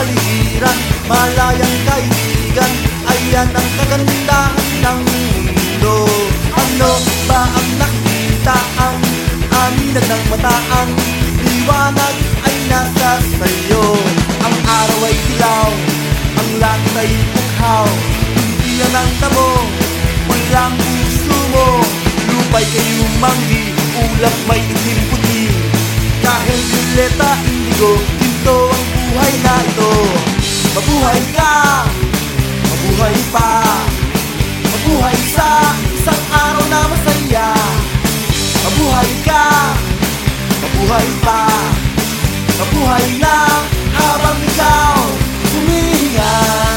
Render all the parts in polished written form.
kapaligiran, malayang kaibigan. Ayan ang kagandahan ng mundo. Ano ba ang nakita ang aminag ng mata? Ang liwanag ay nasa sayo. Ang araw ay dilaw, ang langit ay bukhaw. Hindi yan ang tamo, walang puso mo. Lupa'y kay umanggi, ulap may itim puti. Kahit violeta, indigo, ginto ang buhay na ito. Mabuhay ka, mabuhay pa, mabuhay sa isang araw na masaya. Mabuhay ka, mabuhay pa, mabuhay na habang ikaw humihinga.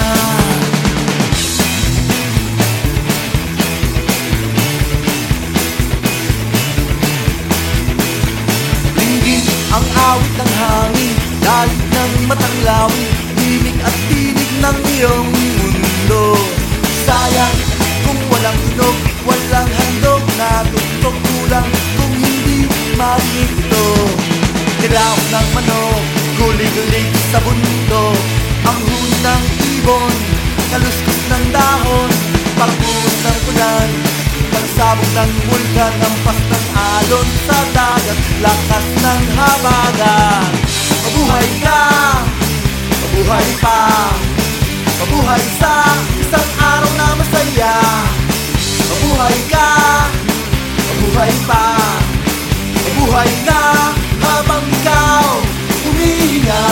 Linggin ang awit ng hangin, dalit ng matang lawin, tinig at tinig ng iyong mundo. Sayang kung walang tunog, walang handog na tugtog, kulang kung hindi marinig ito. Tiraw ng manok, gulig-gulig sa bundok, ang huni ng ibon, kaluskos ng dahon, pagbuhos ng ulan, pagsabog ng bulkan, ampas ng alon sa dagat, lakas ng habagat. Mabuhay ka, mabuhay pa, mabuhay sa isang araw na masaya. Mabuhay ka, mabuhay pa, mabuhay na habang ikaw humihinga.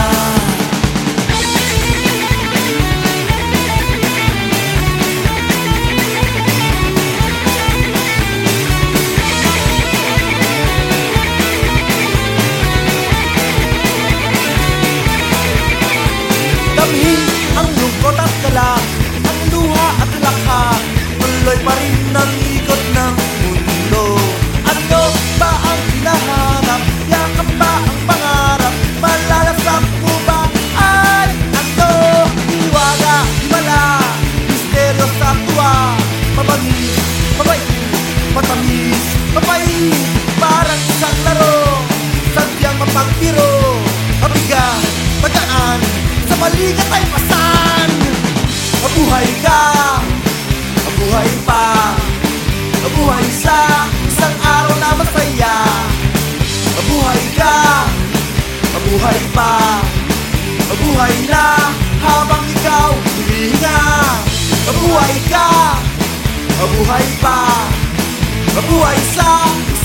Damhin ang lungkot at kala, ang luha at lakha, tuloy pa rin ang ikot ng mundo. Ano ba ang hinahanap? Yakap ba ang pangarap? Malalasap mo ba ay ano? Hiwaga, himala, misteryo sa tuwa, mabangis, mabait, matamis, mapait, parang isang laro, sadyang mapagbiro, mabigat, magaan, sa maligat ay pasan. Mabuhay ka, mabuhay pa, mabuhay sa isang araw na masaya. Mabuhay ka, mabuhay pa, mabuhay na habang ikaw humihinga. Mabuhay ka, mabuhay pa, mabuhay sa